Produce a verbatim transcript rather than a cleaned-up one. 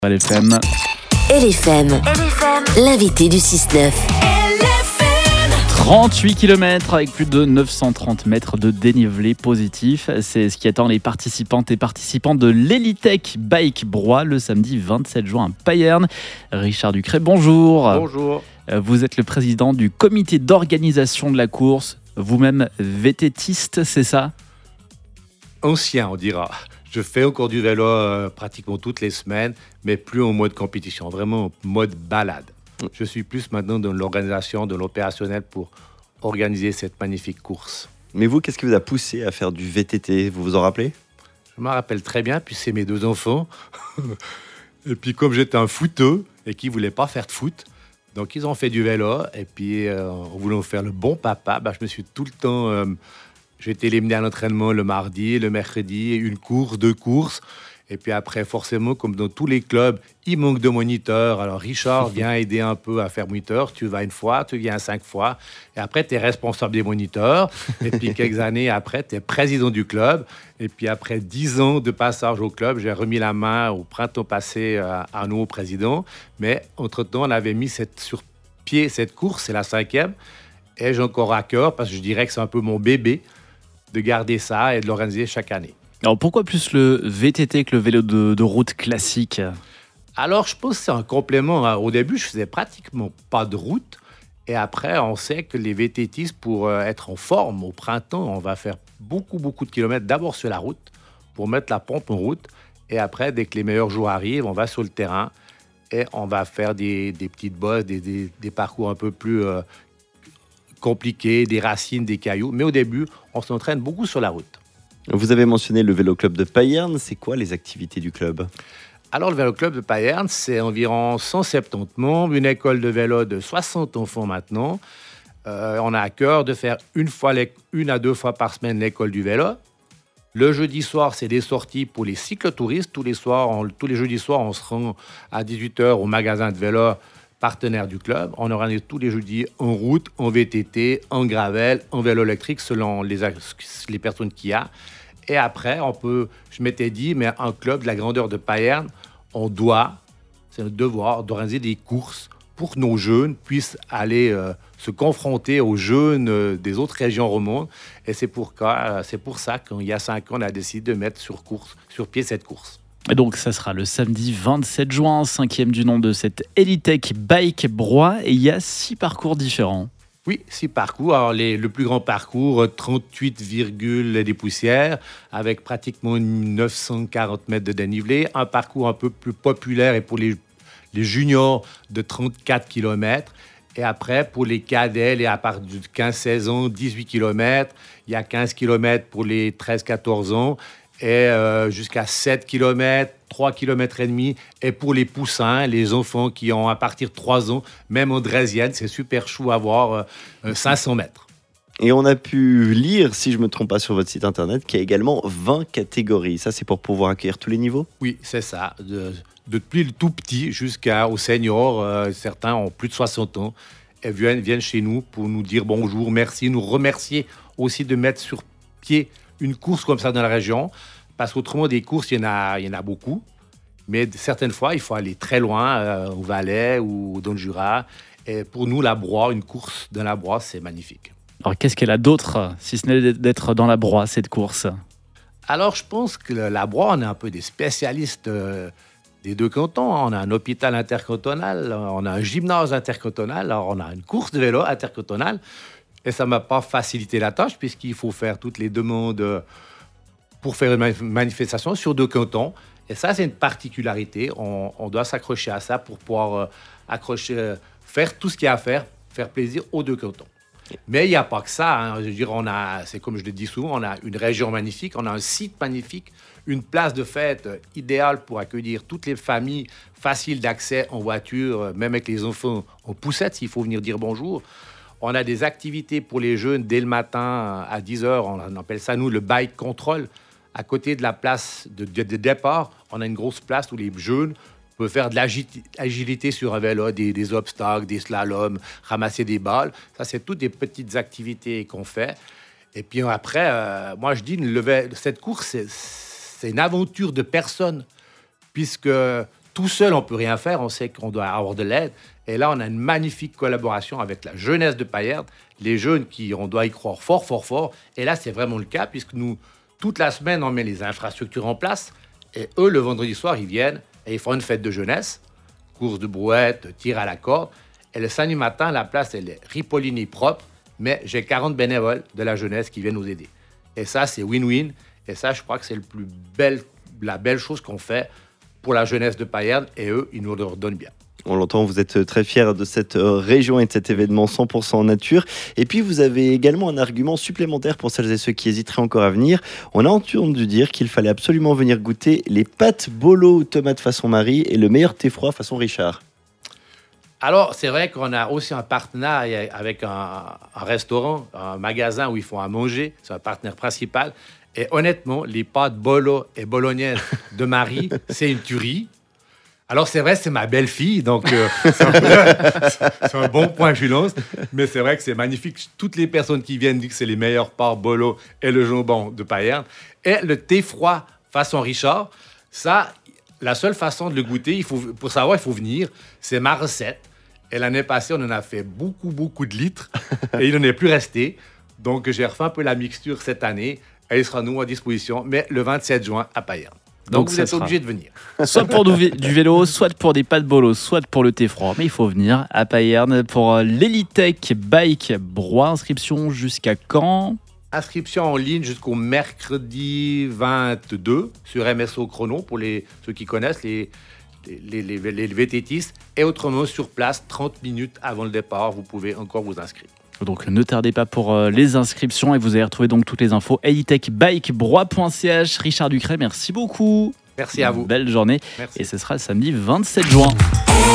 L F M. L F M, l'invité du six neuf. trente-huit kilomètres avec plus de neuf cent trente mètres de dénivelé positif. C'est ce qui attend les participantes et participants de l'Elitech Bike Broye le samedi vingt-sept juin à Payerne. Richard Ducret, bonjour. Bonjour. Vous êtes le président du comité d'organisation de la course. Vous-même vététiste, c'est ça ? Ancien, on dira. Je fais encore du vélo euh, pratiquement toutes les semaines, mais plus en mode compétition, vraiment en mode balade. Je suis plus maintenant dans l'organisation, dans l'opérationnel pour organiser cette magnifique course. Mais vous, qu'est-ce qui vous a poussé à faire du V T T ? Vous vous en rappelez ? Je me rappelle très bien, puis c'est mes deux enfants. Et puis comme j'étais un footeux et qu'ils ne voulaient pas faire de foot, donc ils ont fait du vélo. Et puis euh, en voulant faire le bon papa, bah, je me suis tout le temps... Euh, j'ai été éliminé à l'entraînement le mardi, le mercredi, une course, deux courses. Et puis après, forcément, comme dans tous les clubs, il manque de moniteurs. Alors Richard vient aider un peu à faire moniteur. Tu vas une fois, tu viens cinq fois. Et après, tu es responsable des moniteurs. Et puis quelques années après, tu es président du club. Et puis après dix ans de passage au club, j'ai remis la main au printemps passé à un nouveau président. Mais entre-temps, on avait mis cette, sur pied cette course, c'est la cinquième. Et j'ai encore à cœur, parce que je dirais que c'est un peu mon bébé, de garder ça et de l'organiser chaque année. Alors pourquoi plus le V T T que le vélo de, de route classique ? Alors je pense que c'est un complément. Au début, je faisais pratiquement pas de route. Et après, on sait que les VTTistes, pour être en forme au printemps, on va faire beaucoup, beaucoup de kilomètres d'abord sur la route pour mettre la pompe en route. Et après, dès que les meilleurs jours arrivent, on va sur le terrain et on va faire des, des petites bosses, des, des, des parcours un peu plus euh, compliqués, des racines, des cailloux. Mais au début, on s'entraîne beaucoup sur la route. Vous avez mentionné le vélo club de Payerne. C'est quoi les activités du club ? Alors, le vélo club de Payerne, c'est environ cent soixante-dix membres, une école de vélo de soixante enfants maintenant. Euh, on a à cœur de faire une, fois les, une à deux fois par semaine l'école du vélo. Le jeudi soir, c'est des sorties pour les cyclotouristes. Tous les, soirs, on, tous les jeudis soirs, on se rend à dix-huit heures au magasin de vélo partenaire du club. On organise tous les jeudis en route, en V T T, en gravel, en vélo électrique, selon les, les personnes qu'il y a. Et après, on peut, je m'étais dit, mais un club de la grandeur de Payerne, on doit, c'est notre devoir, d'organiser des courses pour que nos jeunes puissent aller euh, se confronter aux jeunes euh, des autres régions romandes. Et c'est pour, euh, c'est pour ça qu'il y a cinq ans, on a décidé de mettre sur, course, sur pied cette course. Et donc ça sera le samedi vingt-sept juin, cinquième du nom de cette Elitech Bike Broye. Et il y a six parcours différents. Oui, six parcours. Alors, les, le plus grand parcours, trente-huit virgule des poussières, avec pratiquement neuf cent quarante mètres de dénivelé. Un parcours un peu plus populaire et pour les, les juniors de trente-quatre kilomètres. Et après, pour les cadets, et à partir de quinze seize ans, dix-huit kilomètres. Il y a quinze kilomètres pour les treize quatorze ans. Et euh, jusqu'à sept kilomètres, trois kilomètres et demi. Et pour les poussins, les enfants qui ont à partir de trois ans, même en draisienne, c'est super chou à voir, euh, cinq cents mètres. Et on a pu lire, si je ne me trompe pas sur votre site internet, qu'il y a également vingt catégories. Ça, c'est pour pouvoir accueillir tous les niveaux ? Oui, c'est ça. De, depuis le tout petit jusqu'aux seniors, euh, certains ont plus de soixante ans et viennent, viennent chez nous pour nous dire bonjour, merci, nous remercier aussi de mettre sur pied une course comme ça dans la région, parce qu'autrement, des courses, il y en a, il y en a beaucoup, mais certaines fois, il faut aller très loin, euh, au Valais ou dans le Jura. Et pour nous, la Broye, une course dans la Broye, c'est magnifique. Alors qu'est-ce qu'elle a d'autre, si ce n'est d'être dans la Broye, cette course ? Alors, je pense que la Broye, on est un peu des spécialistes euh, des deux cantons. On a un hôpital intercantonal, on a un gymnase intercantonal, alors on a une course de vélo intercantonale. Et ça ne m'a pas facilité la tâche, puisqu'il faut faire toutes les demandes pour faire une manifestation sur deux cantons. Et ça, c'est une particularité. On, on doit s'accrocher à ça pour pouvoir euh, accrocher, euh, faire tout ce qu'il y a à faire, faire plaisir aux deux cantons. Mais il n'y a pas que ça. Hein. Je veux dire, on a, c'est comme je le dis souvent, on a une région magnifique, on a un site magnifique, une place de fête idéale pour accueillir toutes les familles, facile d'accès en voiture, même avec les enfants en poussette, s'il faut venir dire bonjour. On a des activités pour les jeunes dès le matin à dix heures. On appelle ça, nous, le bike control. À côté de la place de, de, de départ, on a une grosse place où les jeunes peuvent faire de l'agilité sur un vélo, des, des obstacles, des slaloms, ramasser des balles. Ça, c'est toutes des petites activités qu'on fait. Et puis après, euh, moi, je dis, le, cette course, c'est, c'est une aventure de personne, puisque tout seul, on ne peut rien faire. On sait qu'on doit avoir de l'aide. Et là, on a une magnifique collaboration avec la jeunesse de Payerne. Les jeunes, qui, on doit y croire fort, fort, fort. Et là, c'est vraiment le cas, puisque nous, toute la semaine, on met les infrastructures en place. Et eux, le vendredi soir, ils viennent et ils font une fête de jeunesse. Course de brouette, tir à la corde. Et le samedi matin, la place, elle est ripollinée propre. Mais j'ai quarante bénévoles de la jeunesse qui viennent nous aider. Et ça, c'est win-win. Et ça, je crois que c'est le plus belle, la belle chose qu'on fait pour la jeunesse de Payerne. Et eux, ils nous le redonnent bien. On l'entend, vous êtes très fiers de cette région et de cet événement cent pour cent nature. Et puis, vous avez également un argument supplémentaire pour celles et ceux qui hésiteraient encore à venir. On a entendu dire qu'il fallait absolument venir goûter les pâtes bolo tomates façon Marie et le meilleur thé froid façon Richard. Alors, c'est vrai qu'on a aussi un partenariat avec un, un restaurant, un magasin où ils font à manger. C'est un partenaire principal. Et honnêtement, les pâtes bolo et bolognaises de Marie, c'est une tuerie. Alors, c'est vrai, c'est ma belle-fille, donc euh, c'est, un peu, c'est un bon point que je lance. Mais c'est vrai que c'est magnifique. Toutes les personnes qui viennent disent que c'est les meilleurs pâtes bolo et le jambon de Payerne. Et le thé froid façon Richard, ça, la seule façon de le goûter, il faut, pour savoir, il faut venir. C'est ma recette. Et l'année passée, on en a fait beaucoup, beaucoup de litres. Et il n'en est plus resté. Donc, j'ai refait un peu la mixture cette année. Et il sera, nous, à disposition, mais le vingt-sept juin à Payerne. Donc, Donc vous êtes sera... obligé de venir. Soit pour du, du vélo, soit pour des pâtes bolo, soit pour le thé froid. Mais il faut venir à Payerne pour l'Elitech Bike Broye. Inscription jusqu'à quand ? Inscription en ligne jusqu'au mercredi vingt-deux sur M S O Chrono pour les, ceux qui connaissent, les, les, les, les, les vététistes. Et autrement, sur place, trente minutes avant le départ, vous pouvez encore vous inscrire. Donc ne tardez pas pour les inscriptions et vous allez retrouver donc toutes les infos elitech bike broye point c h. Richard Ducret, merci beaucoup. Merci à vous. Belle journée. Merci. Et ce sera le samedi vingt-sept juin.